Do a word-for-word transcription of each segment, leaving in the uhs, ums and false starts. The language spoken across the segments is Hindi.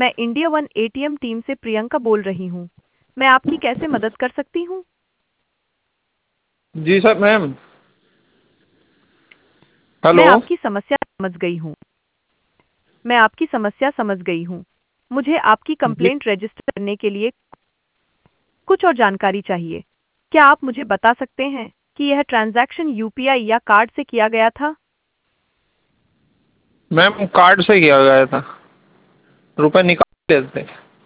मैं इंडिया वन एटीएम टीम से प्रियंका बोल रही हूँ। मैं आपकी कैसे मदद कर सकती हूँ? जी सर मैम। मैं हेलो। आपकी समस्या समझ गई हूँ। मैं आपकी समस्या समझ गई हूँ। मुझे आपकी जी कंप्लेंट रजिस्टर करने के लिए कुछ और जानकारी चाहिए। क्या आप मुझे बता सकते हैं कि यह ट्रांजैक्शन यूपीआई या कार्ड से किया गया था? मैम कार्ड से किया गया था, रुपए निकाल लेते।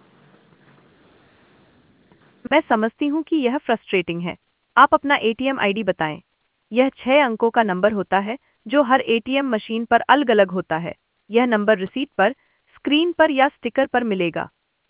मैं समझती हूँ कि यह फ्रस्ट्रेटिंग है। आप अपना एटीएम आईडी बताएं। यह छह अंकों का नंबर होता है जो हर एटीएम मशीन पर अलग-अलग होता है। यह नंबर रिसीट पर, स्क्रीन पर या स्टिकर पर मिलेगा।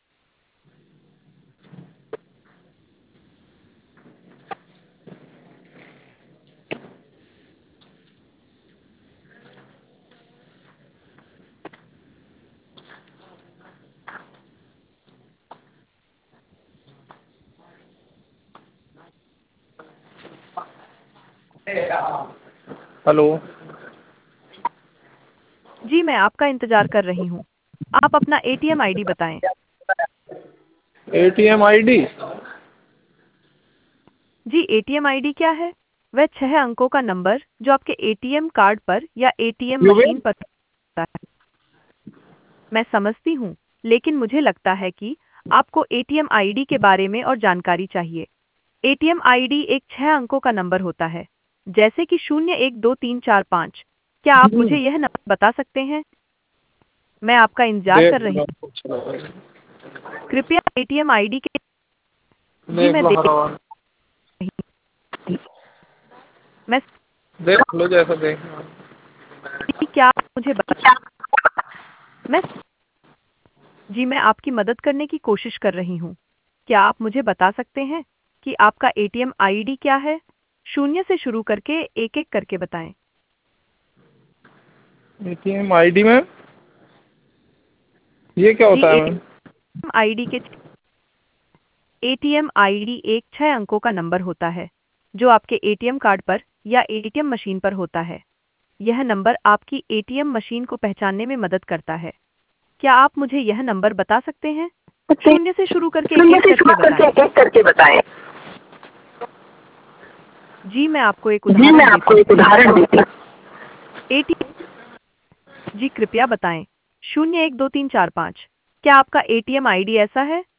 हेलो। जी, मैं आपका इंतजार कर रही हूँ। आप अपना एटीएम आईडी बताएं। ATM ID. जी, एटीएम आईडी क्या है? वह छह अंकों का नंबर जो आपके एटीएम कार्ड पर या एटीएम यूबी। मशीन पर होता है। मैं समझती हूँ, लेकिन मुझे लगता है कि आपको एटीएम आईडी के बारे में और जानकारी चाहिए। एटीएम आईडी एक छह अंकों का नंबर होता है, जैसे कि शून्य एक दो तीन चार पाँच। क्या आप मुझे यह नंबर बता सकते हैं? मैं आपका इंतजार देख कर रही लो हूँ। कृपया एटीएम आईडी के। जी, देख मैं लो देख हर बार। रही हूँ। मैं देख लो जैसा देख। समझी, क्या आप मुझे बता। मैं जी, मैं आपकी मदद करने की कोशिश कर रही हूँ। क्या आप मुझे बता सकते हैं कि आपका एटीएम आईडी क्या है? शून्य से शुरू करके एक-एक करके बताएं। एटीएम आईडी मैम, ये क्या जी, होता है मैम? एटीएम आईडी के एटीएम आईडी एक छह अंकों का नंबर होता है, जो आपके एटीएम कार्ड पर या एटीएम मशीन पर होता है। यह नंबर आपकी एटीएम मशीन को पहचानने में मदद करता है। क्या आप मुझे यह नंबर बता सकते हैं? शून्य से शुरू करके शून्य एक-एक से करके शुरू करके बताएं। एक एक करके बताएं। जी, मैं आपको एक जी मैं उदाहरण देती आपको हूँ। एक उदाहरण देती हूँ। एटीएम जी, कृपया बताएं। शून्य एक दो तीन चार पाँच। क्या आपका एटीएम आईडी ऐसा है?